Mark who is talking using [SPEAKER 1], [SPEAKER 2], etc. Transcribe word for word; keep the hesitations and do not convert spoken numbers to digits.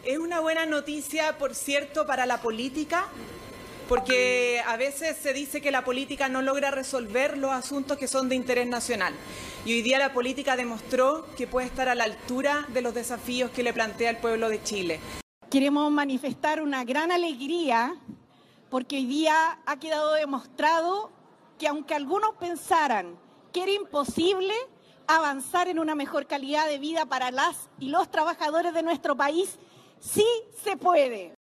[SPEAKER 1] Es una buena noticia, por cierto, para la política, porque a veces se dice que la política no logra resolver los asuntos que son de interés nacional. Y hoy día la política demostró que puede estar a la altura de los desafíos que le plantea el pueblo de Chile.
[SPEAKER 2] Queremos manifestar una gran alegría porque hoy día ha quedado demostrado que aunque algunos pensaran que era imposible avanzar en una mejor calidad de vida para las y los trabajadores de nuestro país, sí se puede.